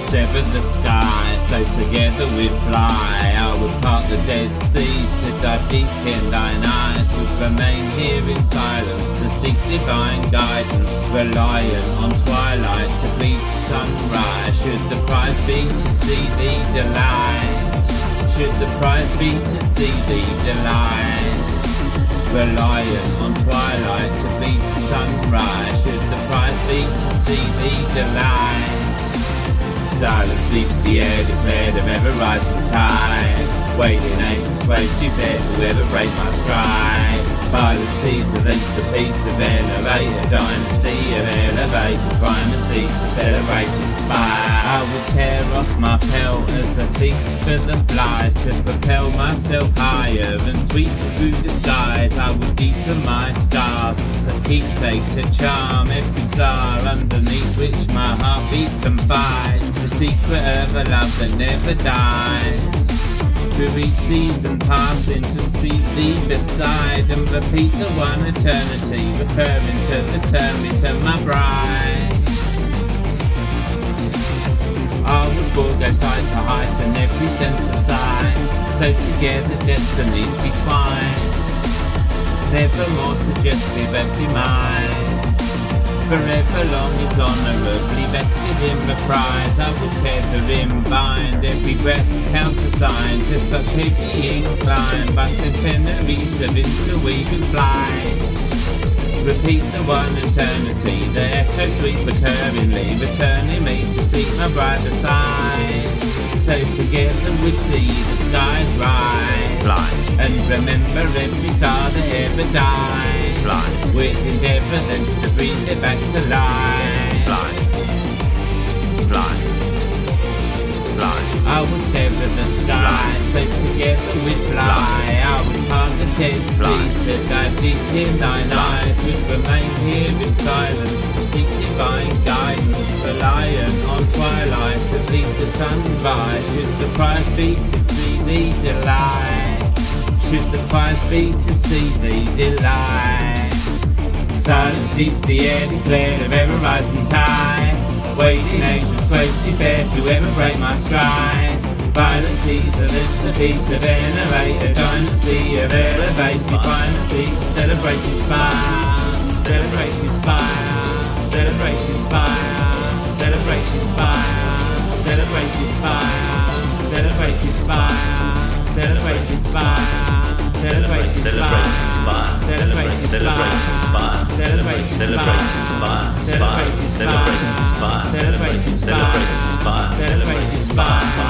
sever the sky, so together we'd fly. I would part the dead seas to dive deep in thine eyes. Would remain here in silence to seek divine guidance, reliant on twilight to bleed the sunrise. Should the prize be to see thee delight, should the prize be to see thee delight, reliant on twilight to bleed the sunrise. Should the prize be to see thee delight. Silence sleeps the air declared of ever-rising tide. Waiting angels wait too fair to ever break my stride. Violet seas of links of peace to venerate a dynasty of elevated primacy to celebrate its spire. I would tear off my pelt as a feast for the flies, to propel myself higher and sweep through the skies. I would deepen my stars as a keepsake to charm every star underneath which my heartbeat confides. The secret of a love that never dies. Through each season passing to see thee beside, and repeat the one eternity, referring to return me to my bride. I would forego sight to heights and every sense aside, so together destinies be twined, never more suggestive of demise. Forever long is honourably vested in reprise. I will tether in bind every breath countersign to such heavy incline by centenaries of interweaving flight. Repeat the one eternity, the echoes weep recurringly, returning me to seek my bride beside. So together we see the skies rise, Blind. and remember every star that ever died. Blind. With endeavour thence to breathe it back to life. Blind. Blind. Blind. I would sever the sky, so together we'd fly. I would part the dead seas to dive deep in thine eyes. Would remain here in silence to seek divine guidance, reliant on twilight to bleed the sunrise. Should the prize be to see thee delight, should the prize be to see thee delight. Silence sleeps the air declared of ever-rising tide. Waiting angels wait too fair to ever break my stride. Violet seas of this a feast to venerate a dynasty of elevated primacy to celebrate his fire, celebrate his fire, celebrate his fire, celebrate his fire, celebrate his fire, celebrate his fire, celebrate his fire. Celebrate his fire, celebrate his fire, celebrate his fire, celebrate his fire, celebrate his fire, celebrate his fire, celebrate his fire, celebrate his fire.